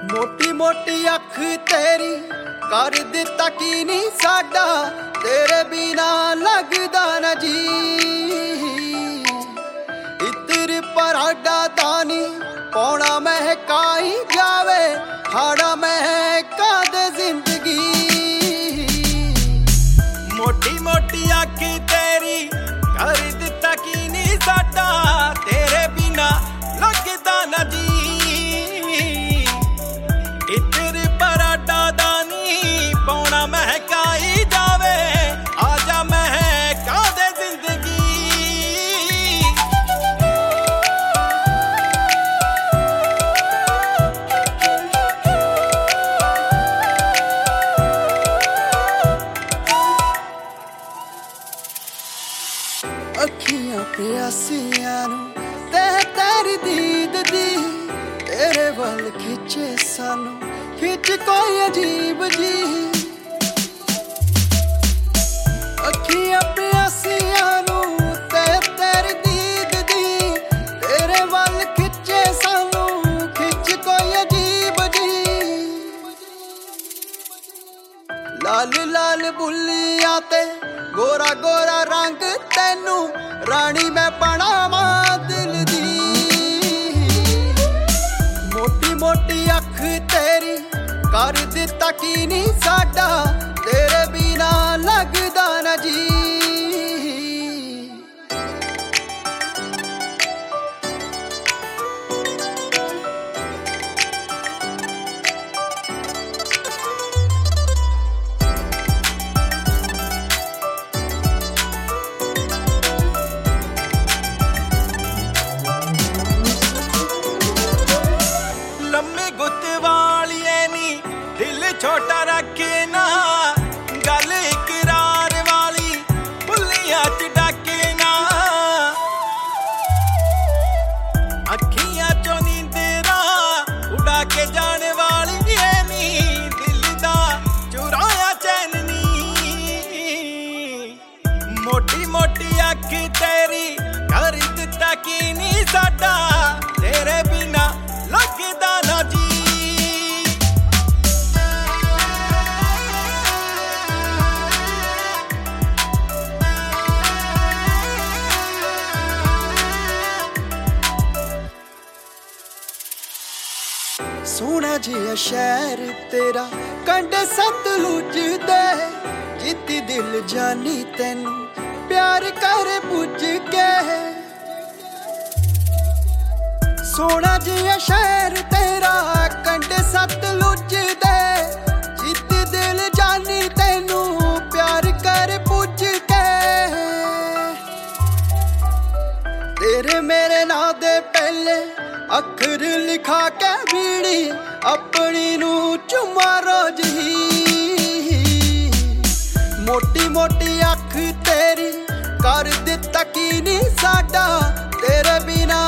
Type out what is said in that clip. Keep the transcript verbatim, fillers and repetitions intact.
मोटी मोटी अख तेरी कर दिता की नी साडा, तेरे बिना लगदा न जी। इत्र पराडा दानी पौना महकाई जावे, हाड़ा महका दे जिंदगी। मोटी मोटी अख तेरी कर दिता की नी साडा, तेरे बिना लगदा न जी। इत्र पराडा दानी पौना महकाई जावे, आजा महका दे जिंदगी। अखियां प्यासियां नू ते तेरी दीद दी, तेरे वल खिंचे सानू खिंच कोई अजीब जी। अखियां प्यासियां नू ते तेरी दीद दी, तेरे वल खिंचे सानू खिंच कोई अजीब जी। लाल लाल बुल्लियां ते गोरा गोरा रंग तैनू, रानी मैं बनावा दिल दी। मोटी मोटी अख तेरी कर दिता की नी साडा, तेरे बिना लगदा न जी। लम्मी गुत वालिए नी दिल छोटा रखे ना, गल इकरार वाली बुल्लियां च डाके ना। अखियां चों नींदरा उड़ा के जाने वाली नी, दिल दा चुराया चैन नी। मोटी मोटी अख तेरी कर दिता की नी साडा, तेरे बिना लगदा ना जी। सोहना जिहा शहर तेरा कंढे सतलुज दे, जित्ती दिल जानी तैनू प्यार कर पुज के। सोहना जिहा शहर तेरा कंढे सतलुज दे, जित्ती दिल जानी तैनू प्यार कर पुज के। तेरे मेरे नां दे पहले अखर लिखा के बीड़ी, अपनी नू चुमा रोज ही। मोटी मोटी अख तेरी कर दिता की नी साडा, तेरे बिना